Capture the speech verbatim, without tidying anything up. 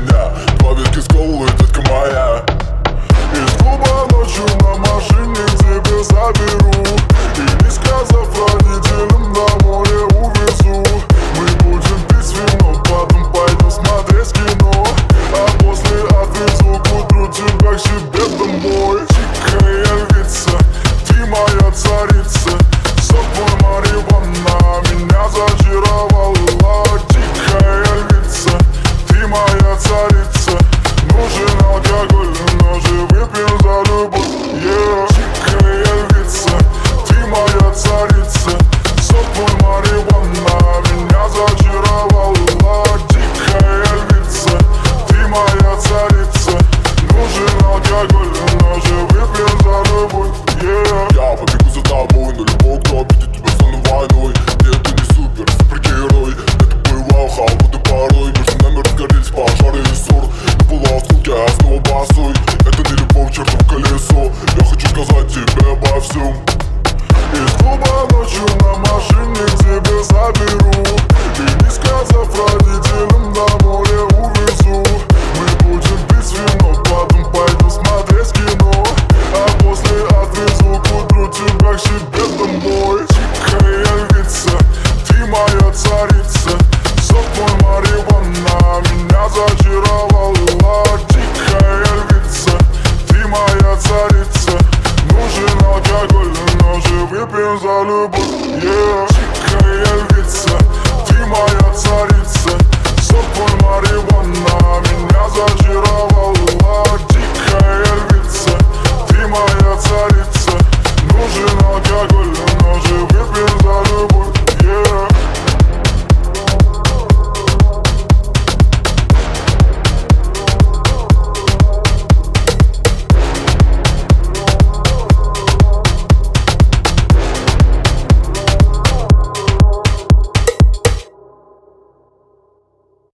меня. Два виски с колой, детка моя. Из клуба ночью на машине к тебе заберу, и не сказав родителям, домой я увезу. Мы будем пить вино, потом пойдем смотреть кино, а после отвезу к утру тебя к себе домой. Тихая львица, ты моя царица, сок твой марихуана меня зачаровала. Тихая львица, ты моя царица, нужен алкоголь, но же выпьем за любовь. Yeah. Тихая львица, ты моя царица.